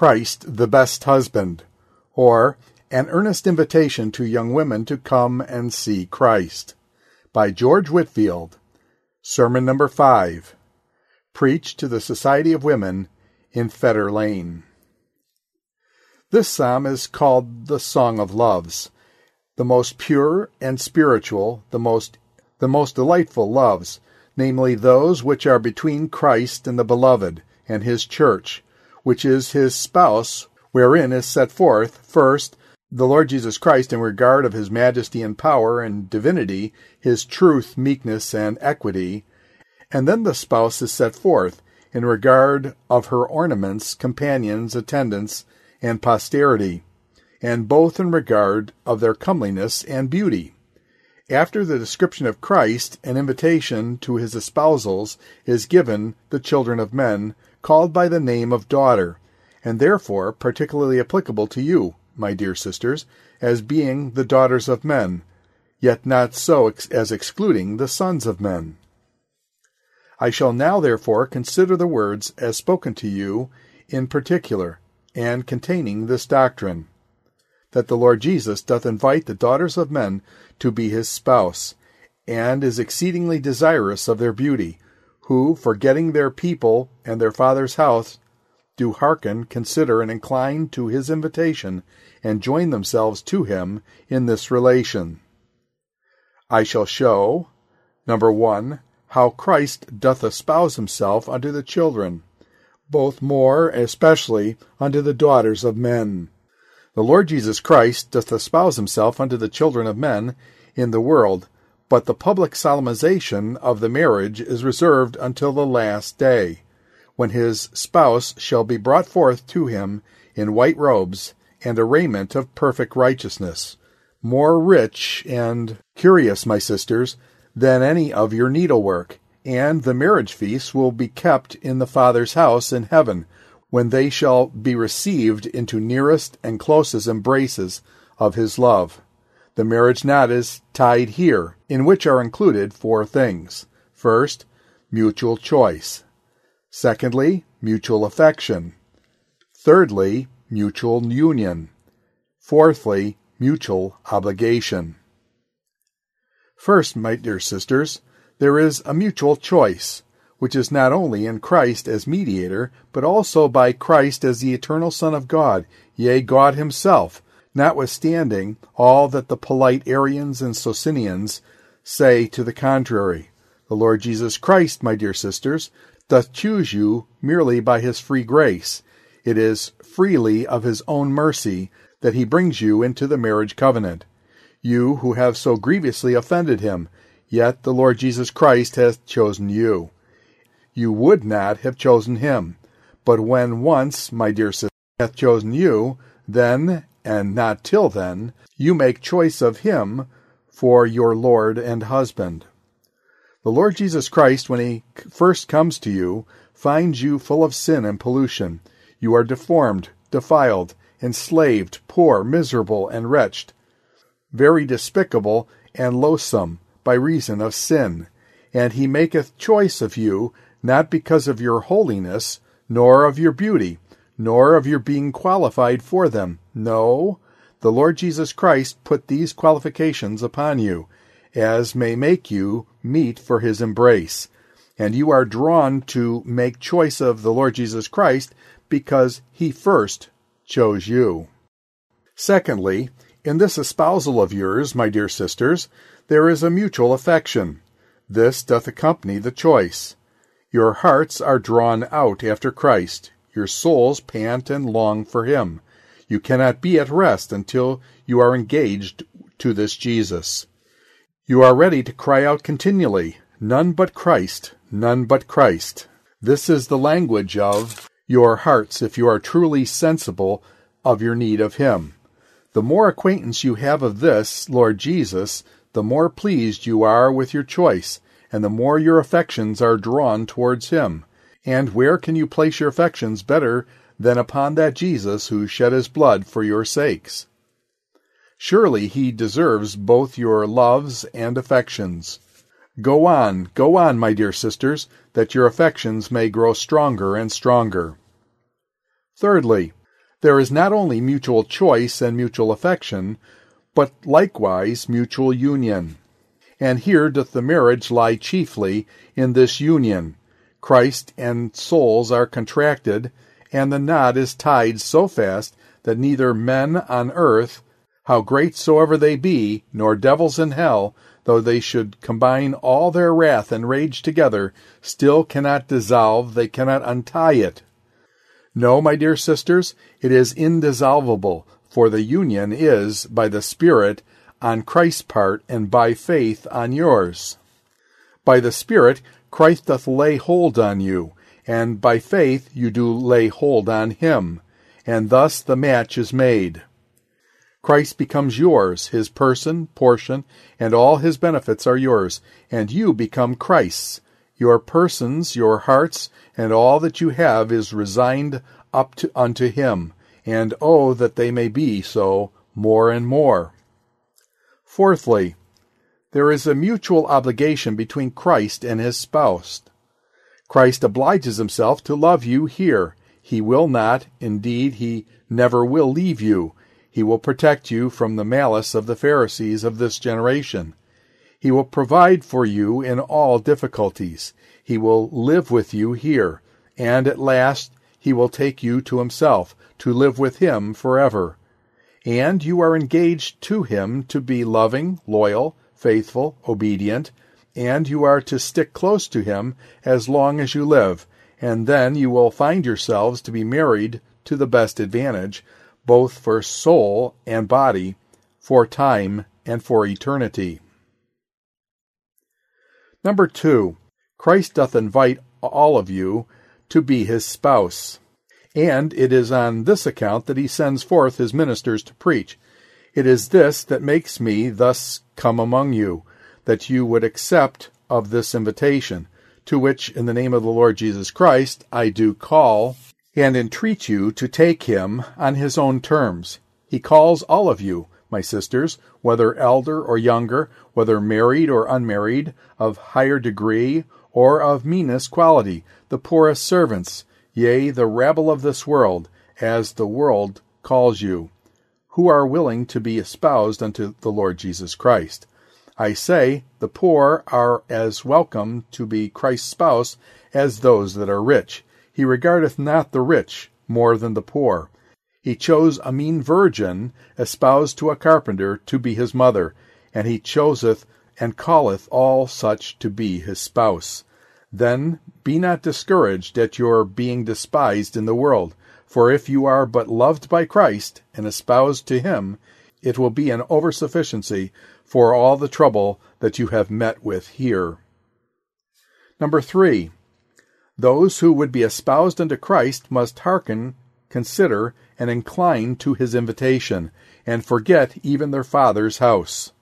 Christ the Best Husband, or An Earnest Invitation to Young Women to Come and See Christ, by George Whitefield. Sermon number 5, preached to the Society of Women in Fetter Lane. This psalm is called the Song of Loves, the most pure and spiritual, the most delightful loves, namely those which are between Christ and the Beloved and his church, which is his spouse, wherein is set forth, first, the Lord Jesus Christ in regard of his majesty and power and divinity, his truth, meekness, and equity, and then the spouse is set forth in regard of her ornaments, companions, attendants, and posterity, and both in regard of their comeliness and beauty. After the description of Christ, an invitation to his espousals is given the children of men, called by the name of daughter, and therefore particularly applicable to you, my dear sisters, as being the daughters of men, yet not so as excluding the sons of men. I shall now therefore consider the words as spoken to you in particular, and containing this doctrine, that the Lord Jesus doth invite the daughters of men to be his spouse, and is exceedingly desirous of their beauty, who, forgetting their people and their father's house, do hearken, consider, and incline to his invitation, and join themselves to him in this relation. I shall show, number 1, how Christ doth espouse himself unto the children, both more especially unto the daughters of men. The Lord Jesus Christ doth espouse himself unto the children of men in the world, but the public solemnization of the marriage is reserved until the last day, when his spouse shall be brought forth to him in white robes and a raiment of perfect righteousness, more rich and curious, my sisters, than any of your needlework, and the marriage feast will be kept in the Father's house in heaven, when they shall be received into nearest and closest embraces of his love. The marriage knot is tied here, in which are included 4 things. First, mutual choice. Secondly, mutual affection. Thirdly, mutual union. Fourthly, mutual obligation. First, my dear sisters, there is a mutual choice, which is not only in Christ as mediator, but also by Christ as the eternal Son of God, yea, God himself, notwithstanding all that the polite Arians and Socinians say to the contrary. The Lord Jesus Christ, my dear sisters, doth choose you merely by his free grace. It is freely of his own mercy that he brings you into the marriage covenant. You who have so grievously offended him, yet the Lord Jesus Christ hath chosen you. You would not have chosen him, but when once, my dear sister, hath chosen you, then, and not till then, you make choice of him for your Lord and husband. The Lord Jesus Christ, when he first comes to you, finds you full of sin and pollution. You are deformed, defiled, enslaved, poor, miserable, and wretched, very despicable and loathsome by reason of sin. And he maketh choice of you, not because of your holiness, nor of your beauty, nor of your being qualified for them. No, the Lord Jesus Christ put these qualifications upon you, as may make you meet for his embrace. And you are drawn to make choice of the Lord Jesus Christ because he first chose you. Secondly, in this espousal of yours, my dear sisters, there is a mutual affection. This doth accompany the choice. Your hearts are drawn out after Christ. Your souls pant and long for him. You cannot be at rest until you are engaged to this Jesus. You are ready to cry out continually, "None but Christ, none but Christ." This is the language of your hearts if you are truly sensible of your need of him. The more acquaintance you have of this Lord Jesus, the more pleased you are with your choice, and the more your affections are drawn towards him. And where can you place your affections better than upon that Jesus who shed his blood for your sakes? Surely he deserves both your loves and affections. Go on, my dear sisters, that your affections may grow stronger and stronger. Thirdly, There is not only mutual choice and mutual affection, but likewise mutual union. And here doth the marriage lie chiefly in this union. Christ and souls are contracted, and the knot is tied so fast that neither men on earth, how great soever they be, nor devils in hell, though they should combine all their wrath and rage together, still cannot dissolve, they cannot untie it. No, my dear sisters, it is indissoluble, for the union is, by the Spirit, on Christ's part, and by faith on yours. By the Spirit, Christ doth lay hold on you, and by faith you do lay hold on him, and thus the match is made. Christ becomes yours, his person, portion, and all his benefits are yours, and you become Christ's. Your persons, your hearts, and all that you have is resigned up unto him, and oh, that they may be so more and more. Fourthly, there is a mutual obligation between Christ and his spouse. Christ obliges himself to love you here. He will not, indeed, he never will leave you. He will protect you from the malice of the Pharisees of this generation. He will provide for you in all difficulties. He will live with you here, and at last he will take you to himself, to live with him forever. And you are engaged to him to be loving, loyal, faithful, obedient, and you are to stick close to him as long as you live, and then you will find yourselves to be married to the best advantage, both for soul and body, for time and for eternity. Number 2, Christ doth invite all of you to be his spouse. And it is on this account that he sends forth his ministers to preach. It is this that makes me thus come among you, that you would accept of this invitation, to which, in the name of the Lord Jesus Christ, I do call and entreat you to take him on his own terms. He calls all of you, my sisters, whether elder or younger, whether married or unmarried, of higher degree or of meanest quality, the poorest servants, yea, the rabble of this world, as the world calls you, who are willing to be espoused unto the Lord Jesus Christ. I say, the poor are as welcome to be Christ's spouse as those that are rich. He regardeth not the rich more than the poor. He chose a mean virgin, espoused to a carpenter, to be his mother, and he choseth and calleth all such to be his spouse. Then be not discouraged at your being despised in the world, for if you are but loved by Christ and espoused to him, it will be an oversufficiency for all the trouble that you have met with here. Number 3, those who would be espoused unto Christ must hearken, consider, and incline to his invitation, and forget even their father's house.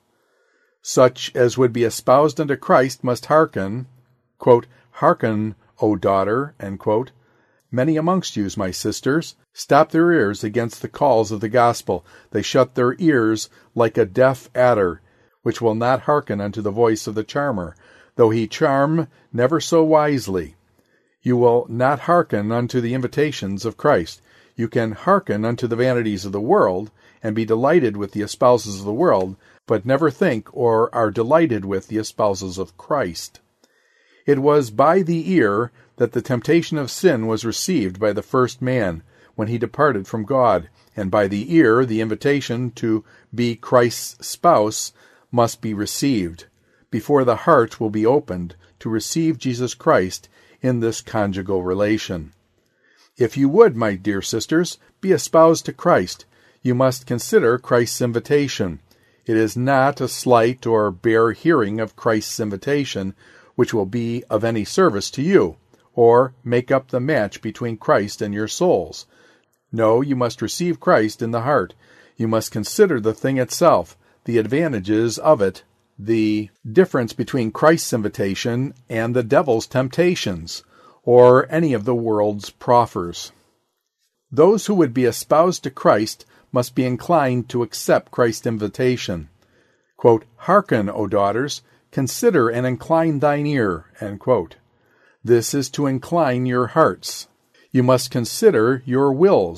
Such as would be espoused unto Christ must hearken, quote, "Hearken, O daughter," end quote. Many amongst you, my sisters, stop their ears against the calls of the gospel. They shut their ears like a deaf adder, which will not hearken unto the voice of the charmer, though he charm never so wisely. You will not hearken unto the invitations of Christ. You can hearken unto the vanities of the world, and be delighted with the espouses of the world, but never think or are delighted with the espouses of Christ. It was by the ear that the temptation of sin was received by the first man, when he departed from God, and by the ear the invitation to be Christ's spouse must be received, before the heart will be opened to receive Jesus Christ in this conjugal relation. If you would, my dear sisters, be espoused to Christ, you must consider Christ's invitation. It is not a slight or bare hearing of Christ's invitation which will be of any service to you, or make up the match between Christ and your souls. No, you must receive Christ in the heart. You must consider the thing itself, the advantages of it, the difference between Christ's invitation and the devil's temptations, or any of the world's proffers. Those who would be espoused to Christ must be inclined to accept Christ's invitation. Quote, "Hearken, O daughters, consider and incline thine ear," end quote. This is to incline your hearts. You must consider your wills,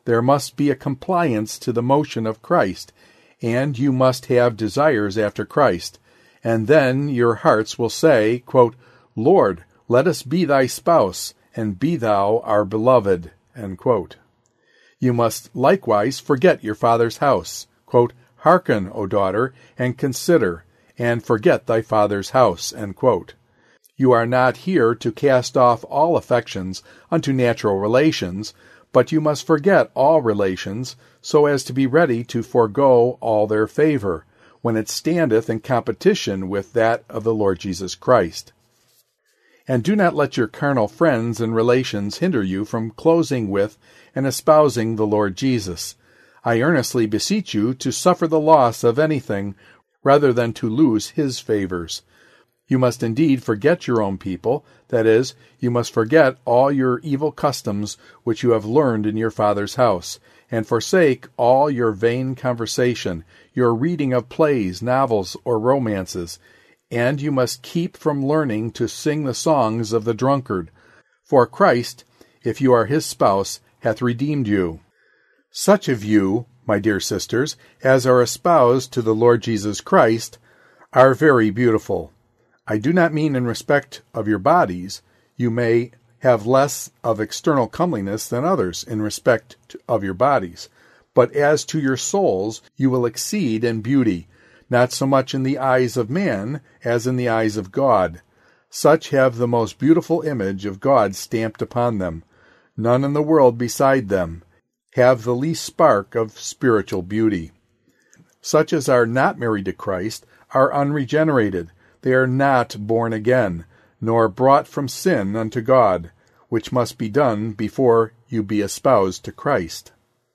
there must be a compliance to the motion of Christ, and you must have desires after Christ. And then your hearts will say, quote, Lord, let us be thy spouse, and be thou our beloved. End quote. You must likewise forget your father's house. Quote, Hearken, O daughter, and consider, and forget thy father's house. End quote. You are not here to cast off all affections unto natural relations, but you must forget all relations, so as to be ready to forego all their favor, when it standeth in competition with that of the Lord Jesus Christ. And do not let your carnal friends and relations hinder you from closing with and espousing the Lord Jesus. I earnestly beseech you to suffer the loss of anything rather than to lose his favors. You must indeed forget your own people, that is, you must forget all your evil customs which you have learned in your father's house, and forsake all your vain conversation, your reading of plays, novels, or romances, and you must keep from learning to sing the songs of the drunkard. For Christ, if you are his spouse, hath redeemed you. Such of you, my dear sisters, as are espoused to the Lord Jesus Christ, are very beautiful. I do not mean in respect of your bodies. You may have less of external comeliness than others in respect of your bodies. But as to your souls, you will exceed in beauty, not so much in the eyes of man as in the eyes of God. Such have the most beautiful image of God stamped upon them. None in the world beside them have the least spark of spiritual beauty. Such as are not married to Christ are unregenerated. They are not born again, nor brought from sin unto God, which must be done before you be espoused to Christ.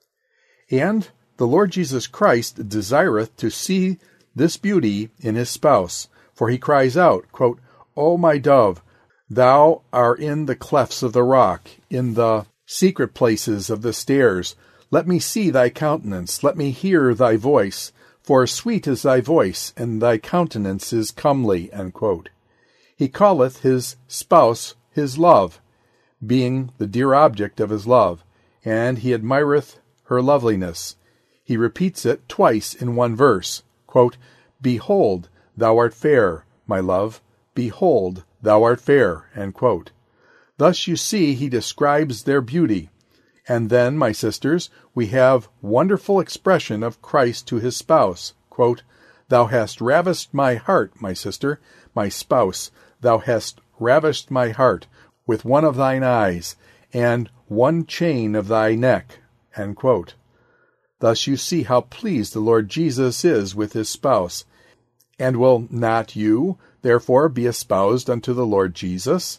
And the Lord Jesus Christ desireth to see this beauty in his spouse, for he cries out, quote, O my dove, thou art in the clefts of the rock, in the secret places of the stairs. Let me see thy countenance, let me hear thy voice, for sweet is thy voice, and thy countenance is comely. End quote. He calleth his spouse his love, being the dear object of his love, and he admireth her loveliness. He repeats it twice in one verse, quote, Behold, thou art fair, my love, behold, thou art fair. End quote. Thus you see he describes their beauty. And then, my sisters, we have wonderful expression of Christ to his spouse, quote, Thou hast ravished my heart, my sister, my spouse, thou hast ravished my heart with one of thine eyes, and one chain of thy neck. End quote. Thus you see how pleased the Lord Jesus is with his spouse. And will not you, therefore, be espoused unto the Lord Jesus?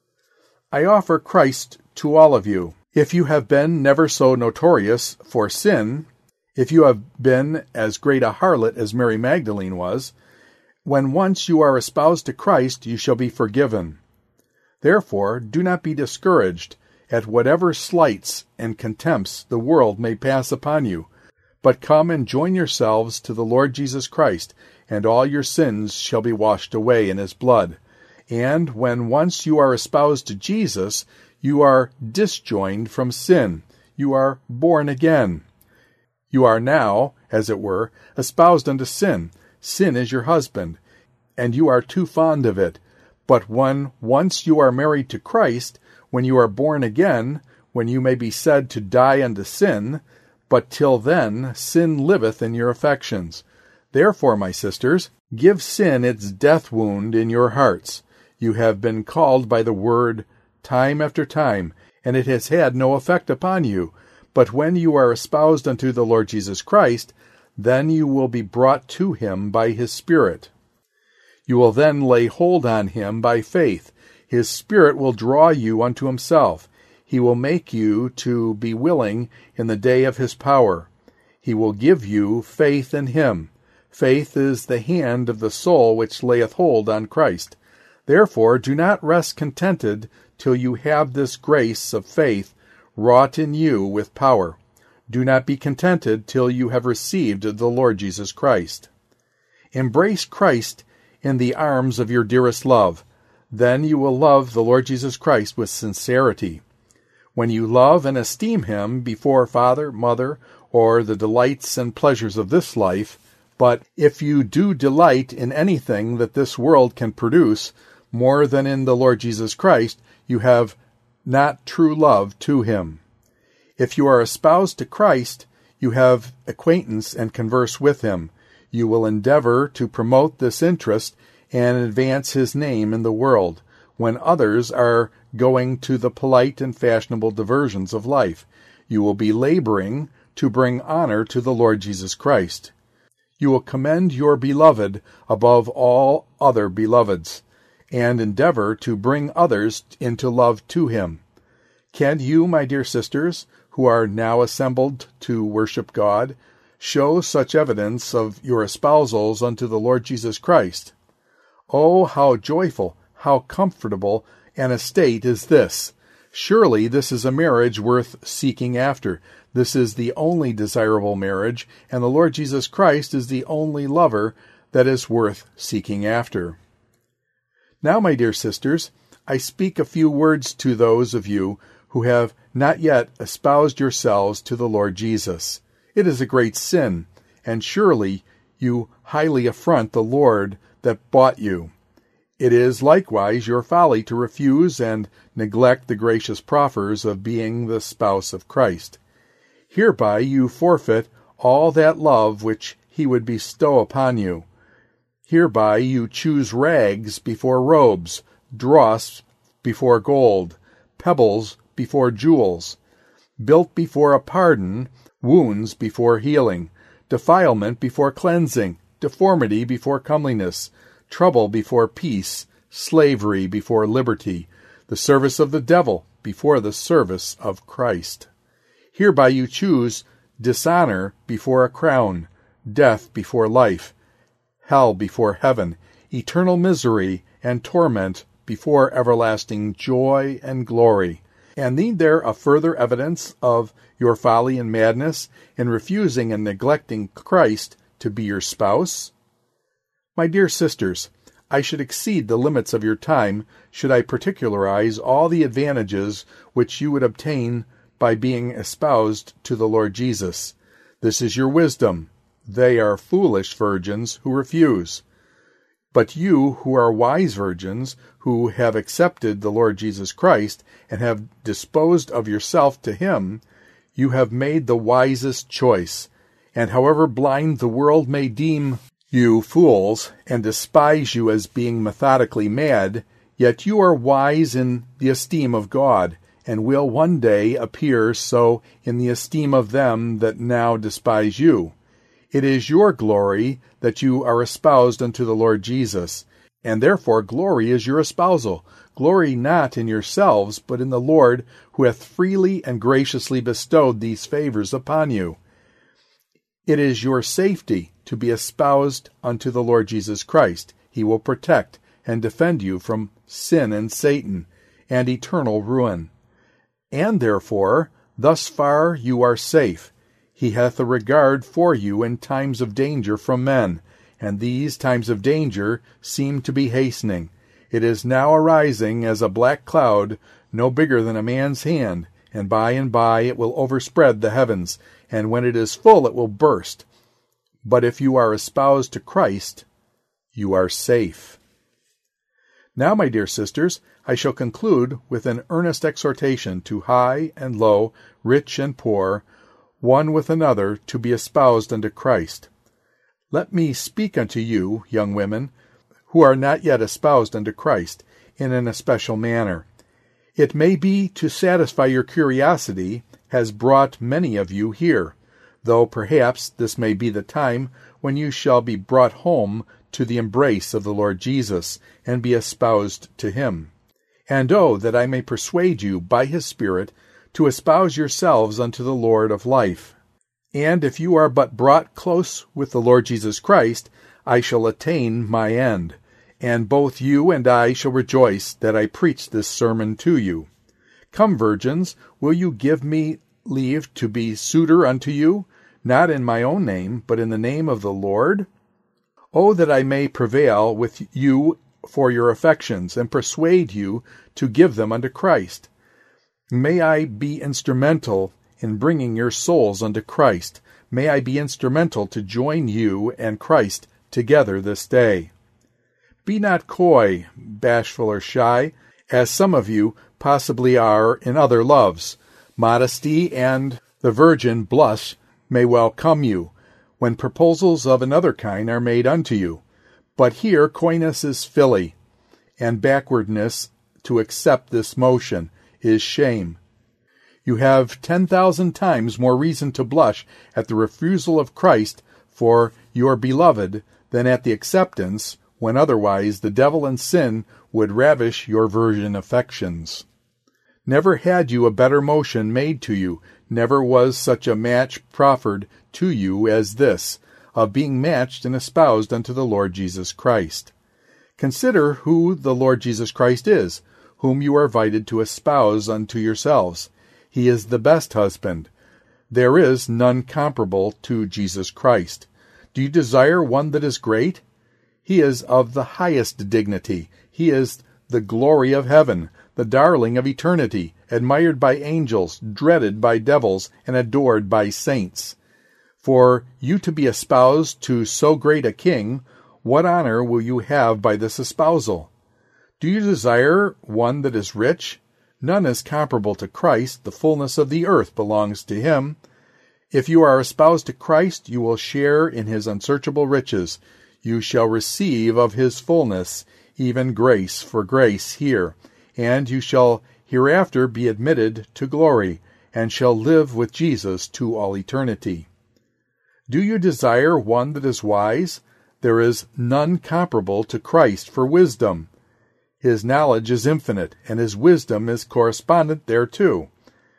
I offer Christ to all of you. If you have been never so notorious for sin, if you have been as great a harlot as Mary Magdalene was, when once you are espoused to Christ, you shall be forgiven. Therefore, do not be discouraged at whatever slights and contempts the world may pass upon you, but come and join yourselves to the Lord Jesus Christ, and all your sins shall be washed away in his blood. And when once you are espoused to Jesus, you are disjoined from sin. You are born again. You are now, as it were, espoused unto sin. Sin is your husband, and you are too fond of it. But when once you are married to Christ, when you are born again, when you may be said to die unto sin, but till then sin liveth in your affections. Therefore, my sisters, give sin its death wound in your hearts. You have been called by the word time after time, and it has had no effect upon you. But when you are espoused unto the Lord Jesus Christ, then you will be brought to him by his Spirit. You will then lay hold on him by faith. His Spirit will draw you unto himself. He will make you to be willing in the day of his power. He will give you faith in him. Faith is the hand of the soul which layeth hold on Christ. Therefore do not rest contented till you have this grace of faith wrought in you with power. Do not be contented till you have received the Lord Jesus Christ. Embrace Christ in the arms of your dearest love. Then you will love the Lord Jesus Christ with sincerity. When you love and esteem him before father, mother, or the delights and pleasures of this life, but if you do delight in anything that this world can produce more than in the Lord Jesus Christ, you have not true love to him. If you are espoused to Christ, you have acquaintance and converse with him. You will endeavor to promote this interest and advance his name in the world, when others are going to the polite and fashionable diversions of life. You will be laboring to bring honor to the Lord Jesus Christ. You will commend your beloved above all other beloveds, and endeavor to bring others into love to him. Can you, my dear sisters, who are now assembled to worship God, show such evidence of your espousals unto the Lord Jesus Christ? Oh, how joyful, how comfortable an estate is this! Surely this is a marriage worth seeking after. This is the only desirable marriage, and the Lord Jesus Christ is the only lover that is worth seeking after. Now, my dear sisters, I speak a few words to those of you who have not yet espoused yourselves to the Lord Jesus. It is a great sin, and surely you highly affront the Lord that bought you. It is likewise your folly to refuse and neglect the gracious proffers of being the spouse of Christ. Hereby you forfeit all that love which he would bestow upon you. Hereby you choose rags before robes, dross before gold, pebbles before jewels, built before a pardon, wounds before healing, defilement before cleansing, deformity before comeliness, trouble before peace, slavery before liberty, the service of the devil before the service of Christ. Hereby you choose dishonor before a crown, death before life, hell before heaven, eternal misery and torment before everlasting joy and glory. And need there a further evidence of your folly and madness in refusing and neglecting Christ to be your spouse? My dear sisters, I should exceed the limits of your time should I particularize all the advantages which you would obtain by being espoused to the Lord Jesus. This is your wisdom. They are foolish virgins who refuse. But you who are wise virgins, who have accepted the Lord Jesus Christ and have disposed of yourself to him, you have made the wisest choice. And however blind the world may deem you fools and despise you as being methodically mad, yet you are wise in the esteem of God, and will one day appear so in the esteem of them that now despise you. It is your glory that you are espoused unto the Lord Jesus, and therefore glory is your espousal. Glory not in yourselves, but in the Lord, who hath freely and graciously bestowed these favors upon you. It is your safety to be espoused unto the Lord Jesus Christ. He will protect and defend you from sin and Satan and eternal ruin. And therefore, thus far you are safe. He hath a regard for you in times of danger from men, and these times of danger seem to be hastening. It is now arising as a black cloud, no bigger than a man's hand, and by it will overspread the heavens, and when it is full it will burst. But if you are espoused to Christ, you are safe. Now, my dear sisters, I shall conclude with an earnest exhortation to high and low, rich and poor, one with another, to be espoused unto Christ. Let me speak unto you, young women, who are not yet espoused unto Christ, in an especial manner. It may be to satisfy your curiosity has brought many of you here, though perhaps this may be the time when you shall be brought home to the embrace of the Lord Jesus, and be espoused to him. And oh, that I may persuade you by his Spirit to espouse yourselves unto the Lord of life. And if you are but brought close with the Lord Jesus Christ, I shall attain my end, and both you and I shall rejoice that I preached this sermon to you. Come, virgins, will you give me leave to be suitor unto you, not in my own name, but in the name of the Lord? Oh, that I may prevail with you for your affections, and persuade you to give them unto Christ. May I be instrumental in bringing your souls unto Christ. May I be instrumental to join you and Christ together this day. Be not coy, bashful, or shy, as some of you possibly are in other loves. Modesty and the virgin blush may welcome you, when proposals of another kind are made unto you. But here coyness is filly, and backwardness to accept this motion is shame. You have 10,000 times more reason to blush at the refusal of Christ for your beloved than at the acceptance, when otherwise the devil and sin would ravish your virgin affections. Never had you a better motion made to you, never was such a match proffered to you as this, of being matched and espoused unto the Lord Jesus Christ. Consider who the Lord Jesus Christ is, whom you are invited to espouse unto yourselves. He is the best husband. There is none comparable to Jesus Christ. Do you desire one that is great? He is of the highest dignity. He is the glory of heaven, the darling of eternity, admired by angels, dreaded by devils, and adored by saints. For you to be espoused to so great a king, what honor will you have by this espousal? Do you desire one that is rich? None is comparable to Christ. The fullness of the earth belongs to him. If you are espoused to Christ, you will share in his unsearchable riches. You shall receive of his fullness, even grace for grace here, and you shall hereafter be admitted to glory, and shall live with Jesus to all eternity. Do you desire one that is wise? There is none comparable to Christ for wisdom. His knowledge is infinite, and his wisdom is correspondent thereto.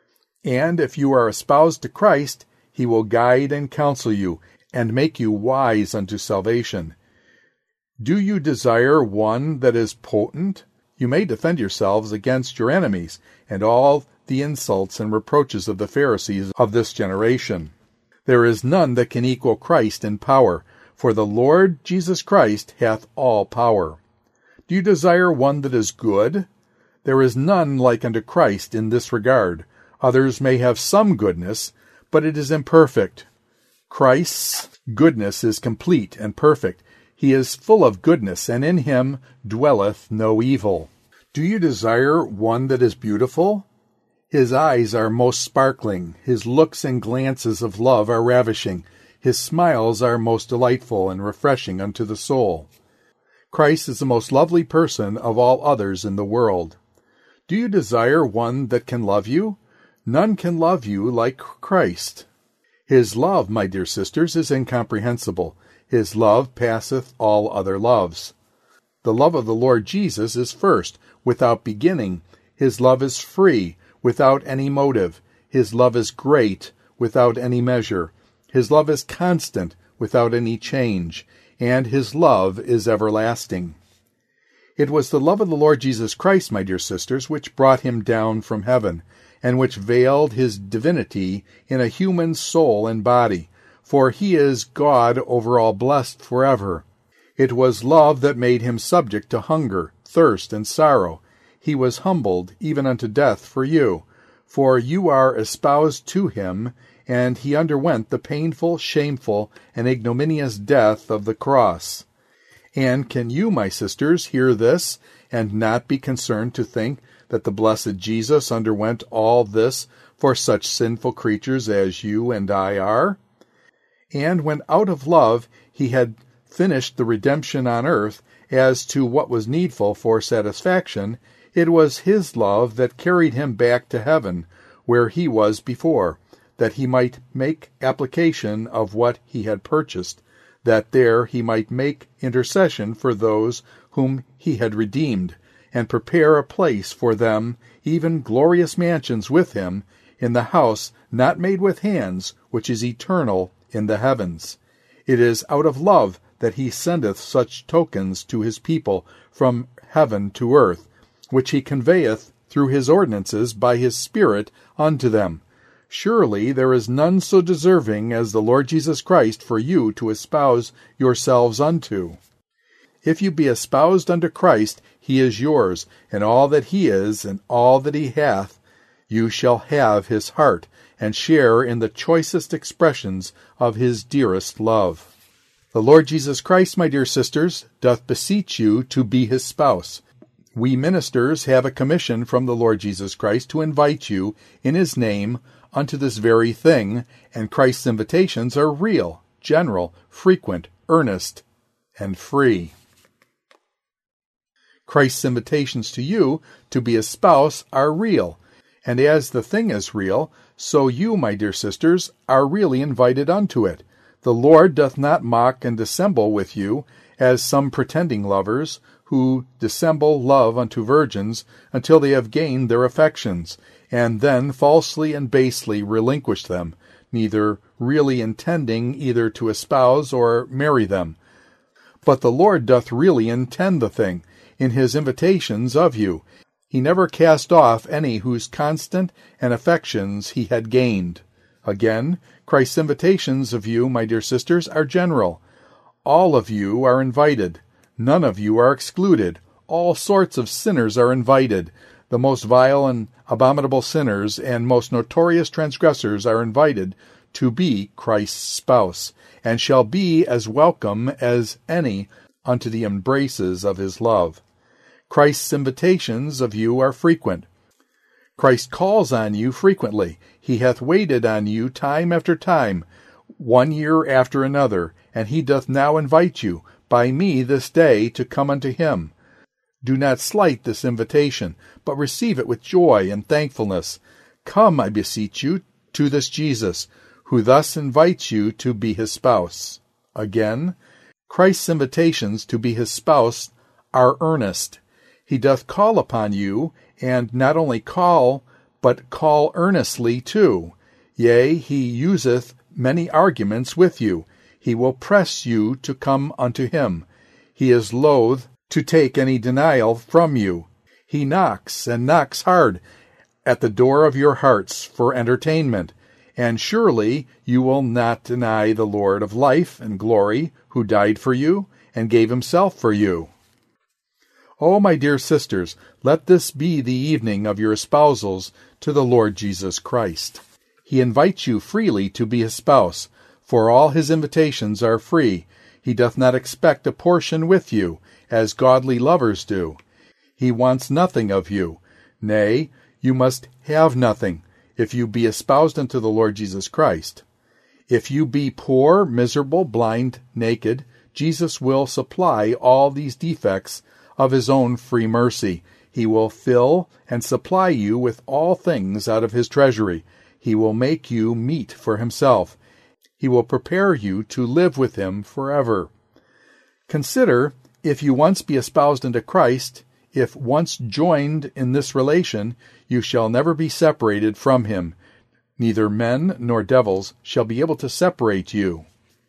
And if you are espoused to Christ, he will guide and counsel you, and make you wise unto salvation. Do you desire one that is potent? You may defend yourselves against your enemies, and all the insults and reproaches of the Pharisees of this generation. There is none that can equal Christ in power, for the Lord Jesus Christ hath all power. Do you desire one that is good? There is none like unto Christ in this regard. Others may have some goodness, but it is imperfect. Christ's goodness is complete and perfect. He is full of goodness, and in him dwelleth no evil. Do you desire one that is beautiful? His eyes are most sparkling. His looks and glances of love are ravishing. His smiles are most delightful and refreshing unto the soul. Christ is the most lovely person of all others in the world. Do you desire one that can love you? None can love you like Christ. His love, my dear sisters, is incomprehensible. His love passeth all other loves. The love of the Lord Jesus is first, without beginning. His love is free, without any motive. His love is great, without any measure. His love is constant, without any change. And his love is everlasting. It was the love of the Lord Jesus Christ, my dear sisters, which brought him down from heaven, and which veiled his divinity in a human soul and body, for he is God over all blessed forever. It was love that made him subject to hunger, thirst, and sorrow. He was humbled even unto death for you, for you are espoused to him, and he underwent the painful, shameful, and ignominious death of the cross. And can you, my sisters, hear this, and not be concerned to think that the blessed Jesus underwent all this for such sinful creatures as you and I are? And when out of love he had finished the redemption on earth as to what was needful for satisfaction, it was his love that carried him back to heaven, where he was before, that he might make application of what he had purchased, that there he might make intercession for those whom he had redeemed, and prepare a place for them, even glorious mansions with him, in the house not made with hands, which is eternal in the heavens. It is out of love that he sendeth such tokens to his people from heaven to earth, which he conveyeth through his ordinances by his Spirit unto them. Surely there is none so deserving as the Lord Jesus Christ for you to espouse yourselves unto. If you be espoused unto Christ, he is yours, and all that he is, and all that he hath, You shall have his heart, and share in the choicest expressions of his dearest love. The Lord Jesus Christ, my dear sisters, doth beseech you to be his spouse. We ministers have a commission from the Lord Jesus Christ to invite you, in his name, unto this very thing, and Christ's invitations are real, general, frequent, earnest, and free. Christ's invitations to you to be his spouse are real, and as the thing is real, so you, my dear sisters, are really invited unto it. The Lord doth not mock and dissemble with you, as some pretending lovers, who dissemble love unto virgins until they have gained their affections, and then falsely and basely relinquish them, neither really intending either to espouse or marry them. But the Lord doth really intend the thing, in his invitations of you. He never cast off any whose constant and affections he had gained. Again, Christ's invitations of you, my dear sisters, are general. All of you are invited. None of you are excluded. All sorts of sinners are invited. The most vile and abominable sinners and most notorious transgressors are invited to be Christ's spouse, and shall be as welcome as any unto the embraces of his love. Christ's invitations of you are frequent. Christ calls on you frequently. He hath waited on you time after time, 1 year after another, and he doth now invite you, by me this day, to come unto him. Do not slight this invitation, but receive it with joy and thankfulness. Come, I beseech you, to this Jesus, who thus invites you to be his spouse. Again, Christ's invitations to be his spouse are earnest. He doth call upon you, and not only call, but call earnestly too. Yea, he useth many arguments with you. He will press you to come unto him. He is loath to take any denial from you. He knocks, and knocks hard, at the door of your hearts for entertainment. And surely you will not deny the Lord of life and glory, who died for you, and gave himself for you. Oh, my dear sisters, let this be the evening of your espousals to the Lord Jesus Christ. He invites you freely to be his spouse, for all his invitations are free. He doth not expect a portion with you, as godly lovers do. He wants nothing of you. Nay, you must have nothing, if you be espoused unto the Lord Jesus Christ. If you be poor, miserable, blind, naked, Jesus will supply all these defects of his own free mercy. He will fill and supply you with all things out of his treasury. He will make you meet for himself. He will prepare you to live with him forever. Consider, if you once be espoused unto Christ, if once joined in this relation, you shall never be separated from him. Neither men nor devils shall be able to separate you.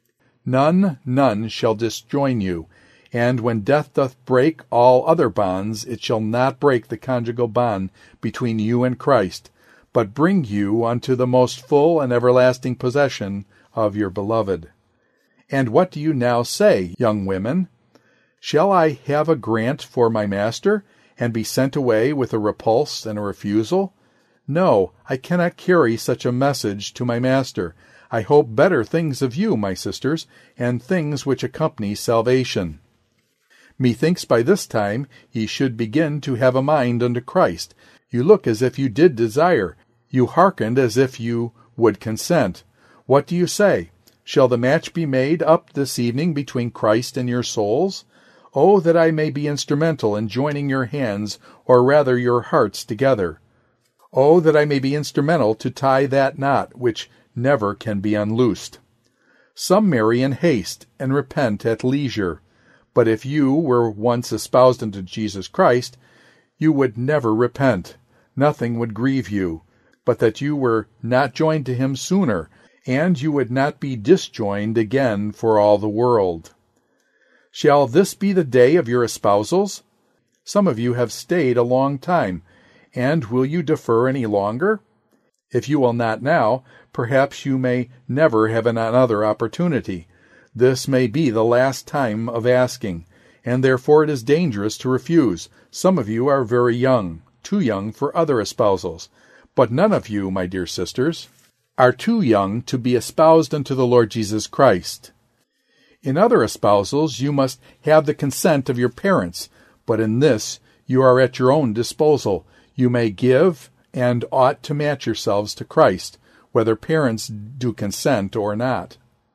None shall disjoin you. And when death doth break all other bonds, it shall not break the conjugal bond between you and Christ, but bring you unto the most full and everlasting possession of your beloved. And what do you now say, young women? Shall I have a grant for my master, and be sent away with a repulse and a refusal? No, I cannot carry such a message to my master. I hope better things of you, my sisters, and things which accompany salvation. Methinks by this time ye should begin to have a mind unto Christ. You look as if you did desire. You hearkened as if you would consent. What do you say? Shall the match be made up this evening between Christ and your souls? Oh, that I may be instrumental in joining your hands, or rather your hearts together. Oh, that I may be instrumental to tie that knot which never can be unloosed. Some marry in haste, and repent at leisure. But if you were once espoused unto Jesus Christ, you would never repent. Nothing would grieve you, but that you were not joined to him sooner, and you would not be disjoined again for all the world. Shall this be the day of your espousals? Some of you have stayed a long time, and will you defer any longer? If you will not now, perhaps you may never have another opportunity. This may be the last time of asking, and therefore it is dangerous to refuse. Some of you are very young, too young for other espousals. But none of you, my dear sisters, are too young to be espoused unto the Lord Jesus Christ. In other espousals you must have the consent of your parents, but in this you are at your own disposal. You may give and ought to match yourselves to Christ, whether parents do consent or not.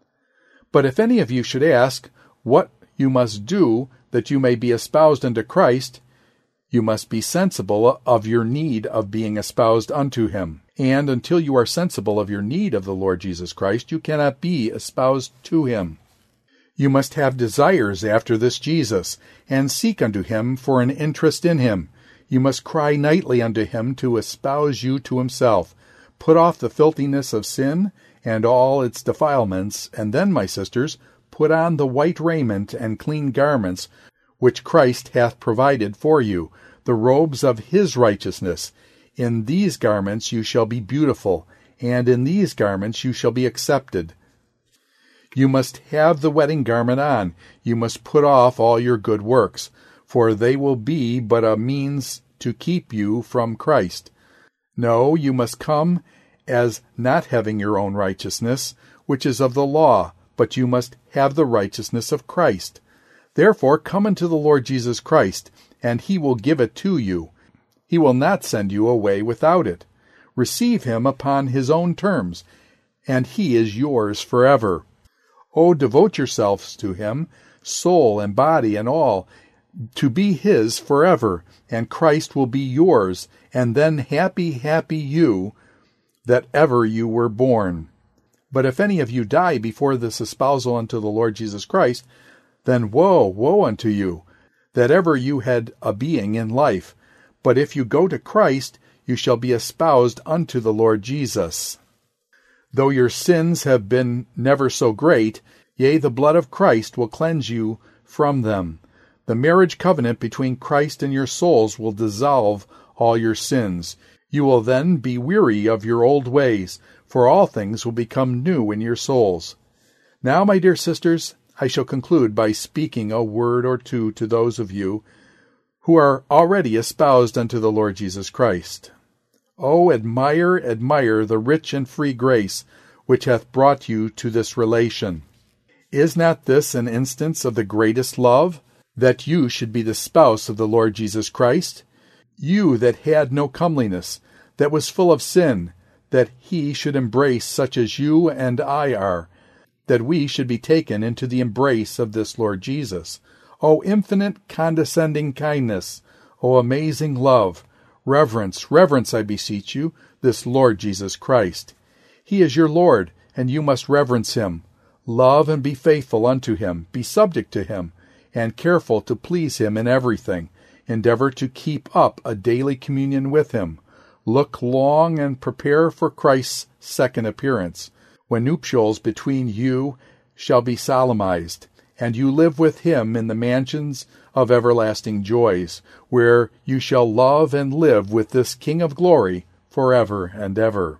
But if any of you should ask what you must do that you may be espoused unto Christ, you must be sensible of your need of being espoused unto him. And until you are sensible of your need of the Lord Jesus Christ, you cannot be espoused to him. You must have desires after this Jesus, and seek unto him for an interest in him. You must cry nightly unto him to espouse you to himself. Put off the filthiness of sin and all its defilements, and then, my sisters, put on the white raiment and clean garments, which Christ hath provided for you, the robes of his righteousness. In these garments you shall be beautiful, and in these garments you shall be accepted. You must have the wedding garment on. You must put off all your good works, for they will be but a means to keep you from Christ. No, you must come as not having your own righteousness, which is of the law, but you must have the righteousness of Christ. Therefore come unto the Lord Jesus Christ, and he will give it to you. He will not send you away without it. Receive him upon his own terms, and he is yours forever. Oh, devote yourselves to him, soul and body and all, to be his forever, and Christ will be yours, and then happy, happy you, that ever you were born. But if any of you die before this espousal unto the Lord Jesus Christ, then woe, woe unto you, that ever you had a being in life. But if you go to Christ, you shall be espoused unto the Lord Jesus. Though your sins have been never so great, yea, the blood of Christ will cleanse you from them. The marriage covenant between Christ and your souls will dissolve all your sins. You will then be weary of your old ways, for all things will become new in your souls. Now, my dear sisters, I shall conclude by speaking a word or two to those of you who are already espoused unto the Lord Jesus Christ. Oh, admire, admire the rich and free grace which hath brought you to this relation. Is not this an instance of the greatest love, that you should be the spouse of the Lord Jesus Christ? You that had no comeliness, that was full of sin, that he should embrace such as you and I are, that we should be taken into the embrace of this Lord Jesus. O infinite condescending kindness, O amazing love, reverence, reverence, I beseech you, this Lord Jesus Christ. He is your Lord, and you must reverence him. Love and be faithful unto him, be subject to him, and careful to please him in everything. Endeavor to keep up a daily communion with him. Look long and prepare for Christ's second appearance, when nuptials between you shall be solemnized, and you live with him in the mansions of everlasting joys, where you shall love and live with this King of glory forever and ever.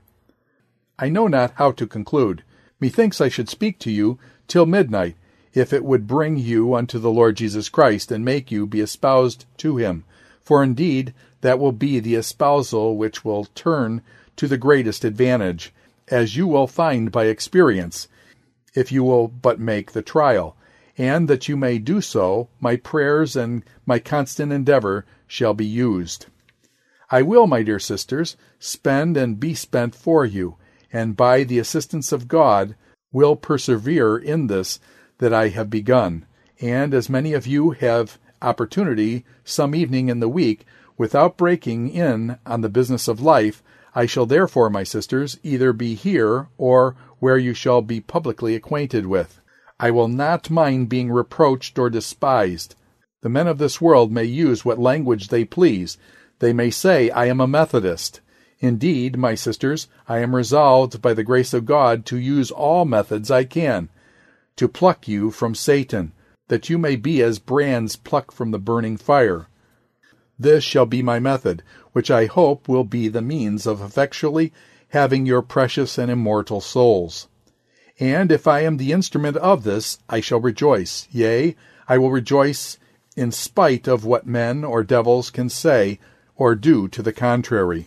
I know not how to conclude. Methinks I should speak to you till midnight, if it would bring you unto the Lord Jesus Christ, and make you be espoused to him. For indeed that will be the espousal which will turn to the greatest advantage, as you will find by experience, if you will but make the trial. And that you may do so, my prayers and my constant endeavor shall be used. I will, my dear sisters, spend and be spent for you, and by the assistance of God will persevere in this that I have begun. And as many of you have opportunity some evening in the week, without breaking in on the business of life, I shall therefore, my sisters, either be here or where you shall be publicly acquainted with. I will not mind being reproached or despised. The men of this world may use what language they please. They may say, I am a Methodist. Indeed, my sisters, I am resolved by the grace of God to use all methods I can, to pluck you from Satan, that you may be as brands plucked from the burning fire. This shall be my method, which I hope will be the means of effectually having your precious and immortal souls. And if I am the instrument of this, I shall rejoice. Yea, I will rejoice in spite of what men or devils can say or do to the contrary.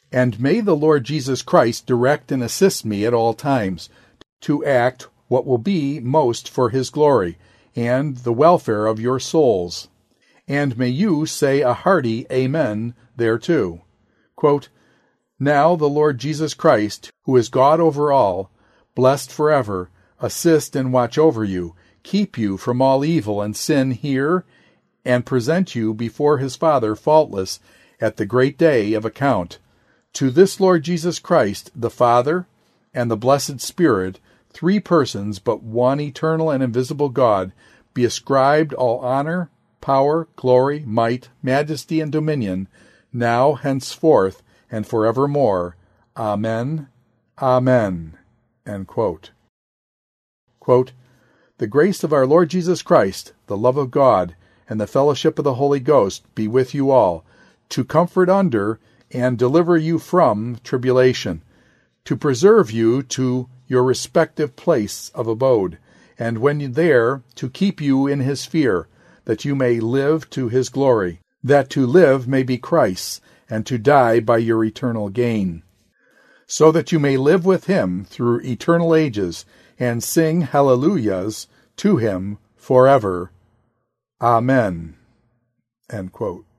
And may the Lord Jesus Christ direct and assist me at all times to act what will be most for his glory and the welfare of your souls. And may you say a hearty Amen thereto. Quote, Now the Lord Jesus Christ, who is God over all, blessed forever, assist and watch over you, keep you from all evil and sin here, and present you before his Father faultless at the great day of account. To this Lord Jesus Christ, the Father, and the blessed Spirit, three persons, but one eternal and invisible God, be ascribed all honor, power, glory, might, majesty, and dominion, now, henceforth, and forevermore. Amen. Amen. End quote. Quote, The grace of our Lord Jesus Christ, the love of God, and the fellowship of the Holy Ghost be with you all, to comfort under and deliver you from tribulation, to preserve you to your respective place of abode, and when there, to keep you in his fear, that you may live to his glory, that to live may be Christ's, and to die by your eternal gain, so that you may live with him through eternal ages, and sing hallelujahs to him forever. Amen. End quote.